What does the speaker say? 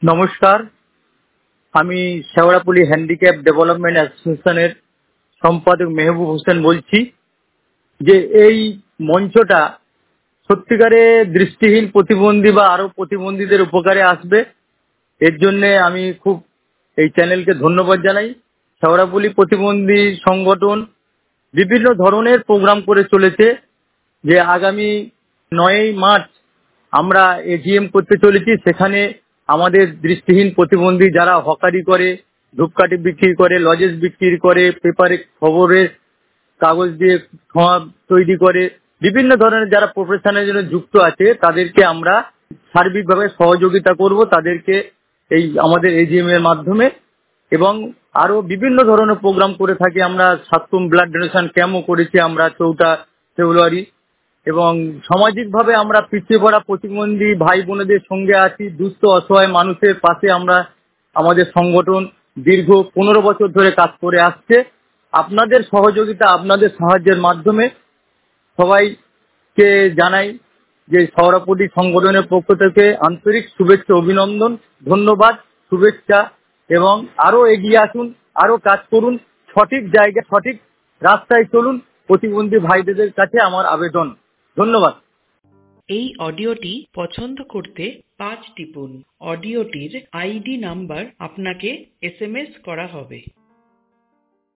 নমস্কার, আমি Sheoraphuli handicap development অ্যাসোসিয়েশনের সম্পাদক মেহবুব হোসেন বলছি। যে এই মঞ্চটা সত্যিকারে দৃষ্টিহীন প্রতিবন্ধী বা আরো প্রতিবন্ধীদের উপকারে আসবে, এর জন্য আমি খুব এই চ্যানেলকে ধন্যবাদ জানাই। শেওড়াফুলি প্রতিবন্ধী সংগঠন বিভিন্ন ধরনের প্রোগ্রাম করে চলেছে। যে আগামী 9ই মার্চ আমরা এজিএম করতে চলেছি, সেখানে আমাদের দৃষ্টিহীন প্রতিবন্ধী যারা হকারি করে, ধূপকাঠি বিক্রি করে, লজেস বিক্রি করে, পেপারে খবরের কাগজ দিয়ে ঠোঁয়া তৈরি করে, বিভিন্ন ধরনের যারা প্রফেশনের জন্য যুক্ত আছে তাদেরকে আমরা সার্বিকভাবে সহযোগিতা করব তাদেরকে এই আমাদের এজিএম এর মাধ্যমে। এবং আরো বিভিন্ন ধরনের প্রোগ্রাম করে থাকি আমরা। 7ম ব্লাড ডোনেশন ক্যাম্পও করেছি আমরা 4টা ফেব্রুয়ারি। এবং সামাজিকভাবে আমরা পিছিয়ে পড়া প্রতিবন্ধী ভাই বোনেদের সঙ্গে আছি, দুস্থ অসহায় মানুষের পাশে আমরা আমাদের সংগঠন দীর্ঘ 15 বছর ধরে কাজ করে আসছে। আপনাদের সহযোগিতা, আপনাদের সাহায্যের মাধ্যমে সবাইকে জানাই যে শেওড়াফুলি সংগঠনের পক্ষ থেকে আন্তরিক শুভেচ্ছা, অভিনন্দন, ধন্যবাদ, শুভেচ্ছা। এবং আরো এগিয়ে আসুন, আরো কাজ করুন, সঠিক জায়গায় সঠিক রাস্তায় চলুন, প্রতিবন্ধী ভাইদের কাছে আমার আবেদন। ধন্যবাদ। এই অডিওটি পছন্দ করতে 5 টিপুন। অডিওটির আইডি নাম্বার আপনাকে SMS করা হবে।